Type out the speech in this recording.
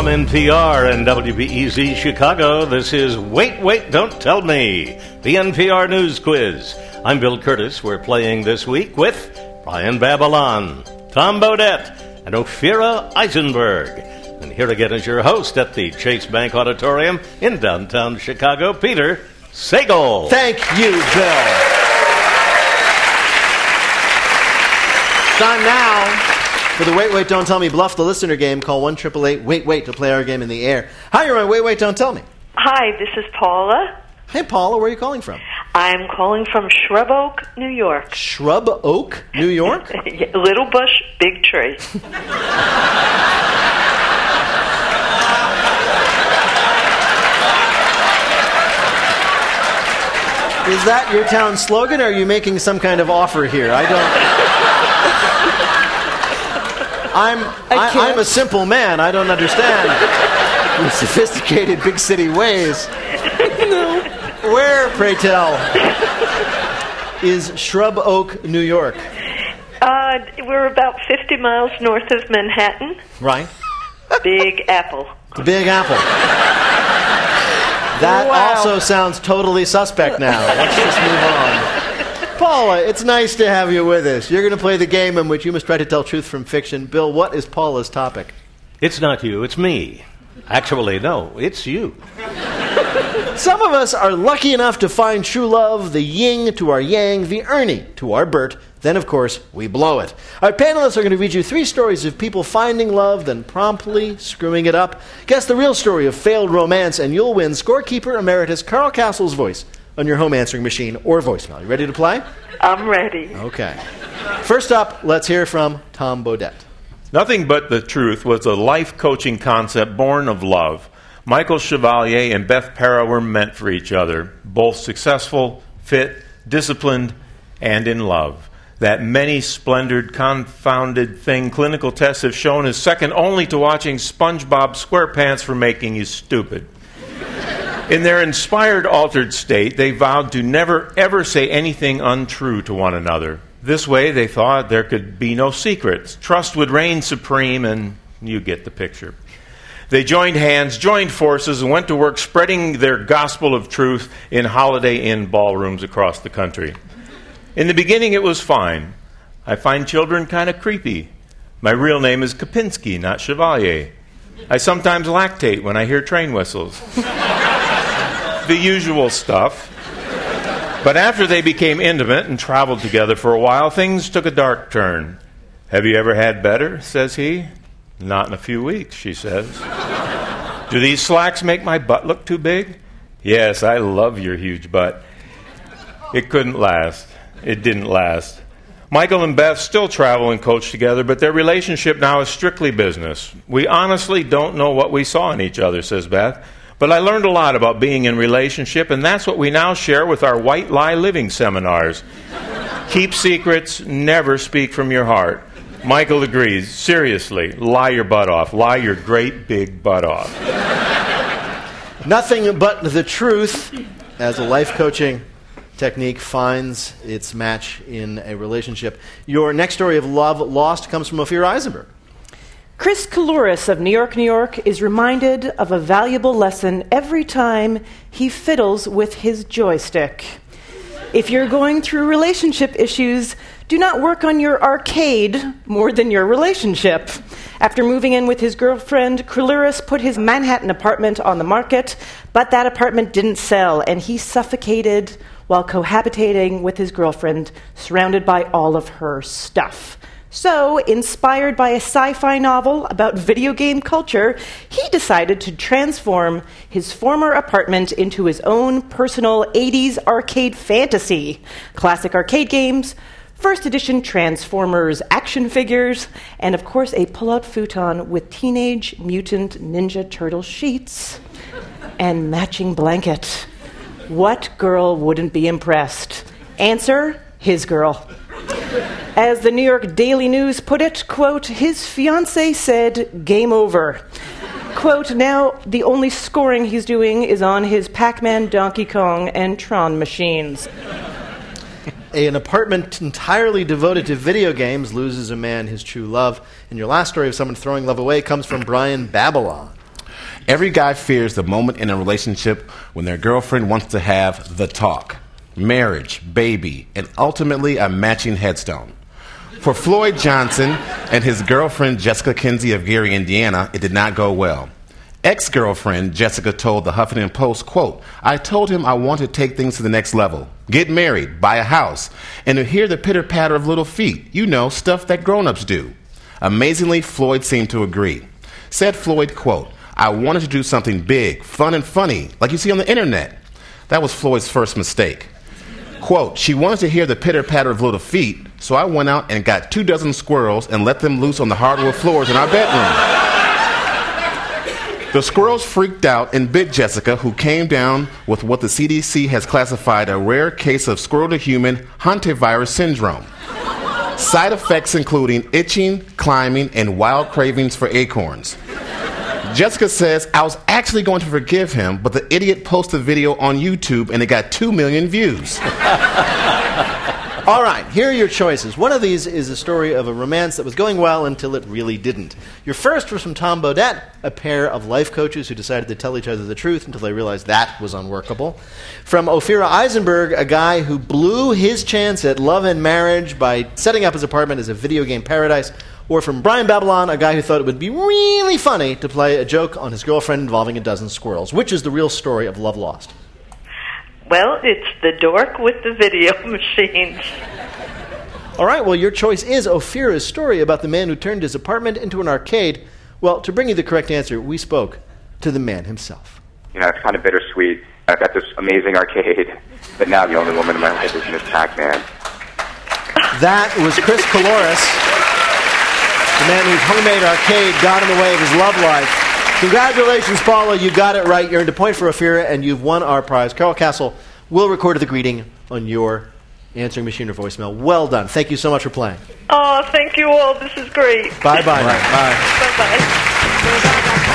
From NPR and WBEZ Chicago, this is Wait, Don't Tell Me, the NPR News Quiz. I'm Bill Curtis. We're playing this week with Brian Babylon, Tom Bodett, and Ophira Eisenberg. And here again is your host at the Chase Bank Auditorium in downtown Chicago, Peter Sagal. Thank you, Bill. Time now for the Wait, Don't Tell Me Bluff the Listener game. Call 1-888-WAIT-WAIT to play our game in the air. Hi, you're on Wait, Don't Tell Me. Hi, this is Paula. Hey, Paula, where are you calling from? I'm calling from Shrub Oak, New York. Shrub Oak, New York? Little bush, big tree. Is that your town slogan, or are you making some kind of offer here? I'm a simple man. I don't understand your sophisticated big city ways. No. Where, pray tell, is Shrub Oak, New York? We're about 50 miles north of Manhattan. Right. Big Apple. The Big Apple. That also sounds totally suspect now. Let's just move on. Paula, it's nice to have you with us. You're going to play the game in which you must try to tell truth from fiction. Bill, what is Paula's topic? It's not you, it's me. Actually, no, it's you. Some of us are lucky enough to find true love, the yin to our yang, the Ernie to our Bert. Then, of course, we blow it. Our panelists are going to read you 3 stories of people finding love, then promptly screwing it up. Guess the real story of failed romance, and you'll win Scorekeeper Emeritus Carl Castle's voice on your home answering machine or voicemail. You ready to play? I'm ready. Okay. First up, let's hear from Tom Bodett. Nothing But the Truth was a life coaching concept born of love. Michael Chevalier and Beth Para were meant for each other, both successful, fit, disciplined, and in love. That many-splendored, confounded thing clinical tests have shown is second only to watching SpongeBob SquarePants for making you stupid. In their inspired, altered state, they vowed to never, ever say anything untrue to one another. This way, they thought, there could be no secrets. Trust would reign supreme, and you get the picture. They joined hands, joined forces, and went to work spreading their gospel of truth in Holiday Inn ballrooms across the country. In the beginning, it was fine. I find children kind of creepy. My real name is Kopinski, not Chevalier. I sometimes lactate when I hear train whistles. The usual stuff. But after they became intimate and traveled together for a while, things took a dark turn. Have you ever had better, says he. Not in a few weeks, she says. Do these slacks make my butt look too big? Yes, I love your huge butt. It couldn't last. It didn't last. Michael and Beth still travel and coach together, but their relationship now is strictly business. We honestly don't know what we saw in each other, says Beth, but I learned a lot about being in relationship, and that's what we now share with our white lie living seminars. Keep secrets, never speak from your heart. Michael agrees. Seriously, lie your butt off. Lie your great big butt off. Nothing but the truth as a life coaching technique finds its match in a relationship. Your next story of love lost comes from Ophira Eisenberg. Chris Kalouris of New York, is reminded of a valuable lesson every time he fiddles with his joystick. If you're going through relationship issues, do not work on your arcade more than your relationship. After moving in with his girlfriend, Kalouris put his Manhattan apartment on the market, but that apartment didn't sell, and he suffocated while cohabitating with his girlfriend, surrounded by all of her stuff. So, inspired by a sci-fi novel about video game culture, he decided to transform his former apartment into his own personal 80s arcade fantasy. Classic arcade games, first edition Transformers action figures, and of course a pull-out futon with Teenage Mutant Ninja Turtle sheets and matching blanket. What girl wouldn't be impressed? Answer, his girl. As the New York Daily News put it, quote, his fiancée said, game over. Quote, now the only scoring he's doing is on his Pac-Man, Donkey Kong, and Tron machines. An apartment entirely devoted to video games loses a man his true love. And your last story of someone throwing love away comes from Brian Babylon. Every guy fears the moment in a relationship when their girlfriend wants to have the talk, marriage, baby, and ultimately a matching headstone. For Floyd Johnson and his girlfriend Jessica Kinsey of Gary, Indiana, it did not go well. Ex-girlfriend Jessica told the Huffington Post, quote, "I told him I want to take things to the next level, get married, buy a house, and to hear the pitter-patter of little feet, you know, stuff that grown-ups do." Amazingly, Floyd seemed to agree. Said Floyd, quote, "I wanted to do something big, fun and funny, like you see on the internet." That was Floyd's first mistake. Quote, "She wanted to hear the pitter-patter of little feet, so I went out and got 24 squirrels and let them loose on the hardwood floors in our bedroom. The squirrels freaked out and bit Jessica, who came down with what the CDC has classified a rare case of squirrel-to-human hantavirus syndrome. Side effects including itching, climbing, and wild cravings for acorns. Jessica says, "I was actually going to forgive him, but the idiot posted a video on YouTube and it got 2 million views." All right, here are your choices. One of these is a story of a romance that was going well until it really didn't. Your first was from Tom Bodette, a pair of life coaches who decided to tell each other the truth until they realized that was unworkable. From Ophira Eisenberg, a guy who blew his chance at love and marriage by setting up his apartment as a video game paradise. Or from Brian Babylon, a guy who thought it would be really funny to play a joke on his girlfriend involving a dozen squirrels. Which is the real story of Love Lost? Well, it's the dork with the video machines. All right, well, your choice is Ophira's story about the man who turned his apartment into an arcade. Well, to bring you the correct answer, we spoke to the man himself. You know, it's kind of bittersweet. I've got this amazing arcade, but now the only woman in my life is Miss Pac-Man. That was Chris Caloris, the man whose homemade arcade got in the way of his love life. Congratulations, Paula. You got it right. You earned a point for Ophira, and you've won our prize. Carol Castle will record the greeting on your answering machine or voicemail. Well done. Thank you so much for playing. Oh, thank you all. This is great. Bye-bye. Bye. Bye-bye.